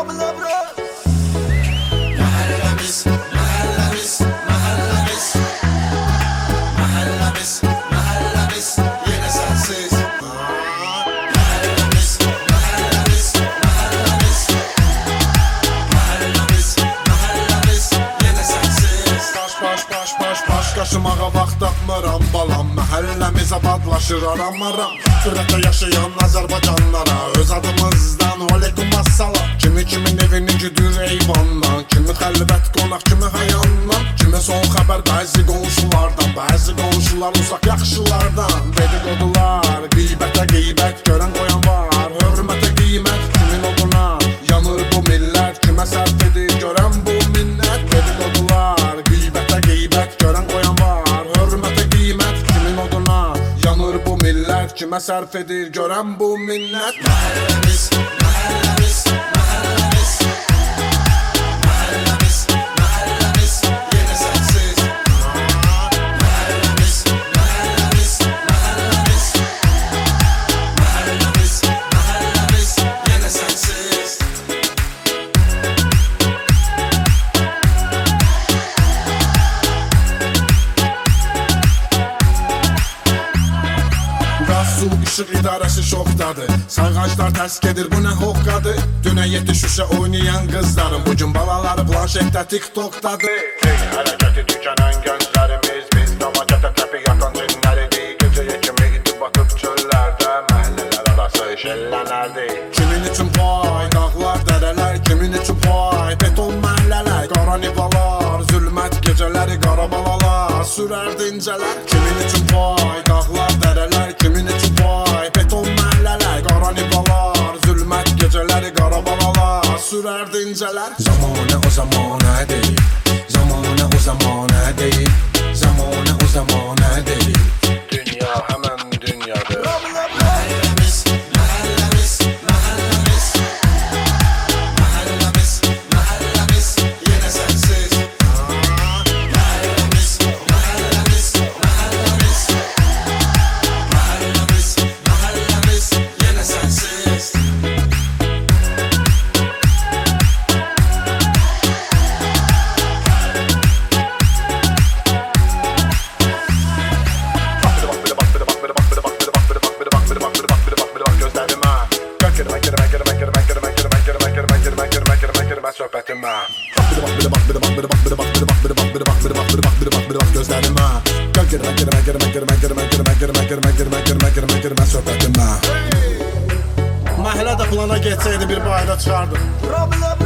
Mahallemiz, mahallemiz, mahallemiz. Mahallemiz, mahallemiz, yine sensiz. Mahallemiz, mahallemiz, mahallemiz. Mahallemiz, mahallemiz, yine sensiz. Baş qaşımağa vaxt tapmıram balam. Məhəlləmiz abadlaşır aram. Sürətdə yaşayan Azərbaycanlara öz adımızdan aleykum assalam. Kimin evini güdür eyvandan, kimi xəlvət qonaq, kimi hayandan, kimi son xəbər bəzi qonşulardan, bəzi qonşular uzaq yaxşılardan. Dedikodular, qeybətə qeybət görən qoyan var, hörmətə qiymət. Kimin oduna yanır bu millət, kimə sərf edir görən bu minnət. Dedikodular, qeybətə qeybət görən qoyan var, hörmətə qiymət. Kimin oduna yanır bu millət, kimə sərf edir görən bu minnət. Mahallemiz, mahallemiz, mahallemiz. Mahallemiz, mahallemiz, yine sensiz. Mahallemiz, mahallemiz, mahallemiz. Mahallemiz, mahallemiz, yine sensiz. Qaz, su, işıq idarəsi şokdadır. Sayğaclar təsk edir, bu nə hoqqadır. Dünə yetişüşə oynayan qızlarım, bugün balaları planşetdə TikTokdadır. Hərəkəti tükənən gənclərimiz, biz damacata təpi yatan cinləridik. Gecəyə kimi itib batıb çöllərdə, məhəllələr arası şəllənərdi. Kimin üçün pay, dağlar, dərələr, kimin üçün pay, beton məhəllələr, qara nivalar, zülmət gecələri, qara balalar, sürərdi incələr. Kimin üçün pay, dağlar, dərələr, kimin üçün pay, beton məhəllələr, qara nivalar, zülmət gecələri, qara balalar, sürərdi incələr. Zamanə o zamanə deyil, zamanə o zamanə deyil, zamanə o zamanə deyil. Dünya həmən dünyadır. Mahallemiz, mahallemiz, mahallemiz. Mahallemiz, mahallemiz, yine sensiz. Mahallemiz, mahallemiz, mahallemiz. Mahallemiz, mahallemiz, yine sensiz. Söhbətimə gözlərimə girmə söhbətimə. Məhəllə də plana geçsəydi bir bayra çıxardım.